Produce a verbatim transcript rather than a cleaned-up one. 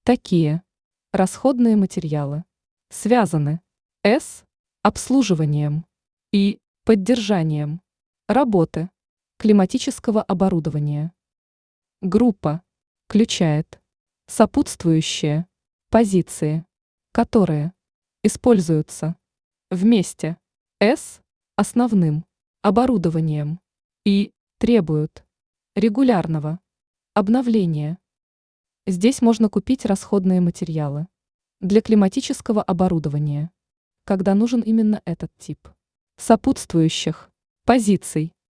Такие расходные материалы связаны с обслуживанием и поддержанием работы климатического оборудования. Группа включает сопутствующие позиции, которые используются вместе с основным оборудованием и требуют регулярного обновления. Здесь можно купить расходные материалы для климатического оборудования, когда нужен именно этот тип сопутствующих позиций.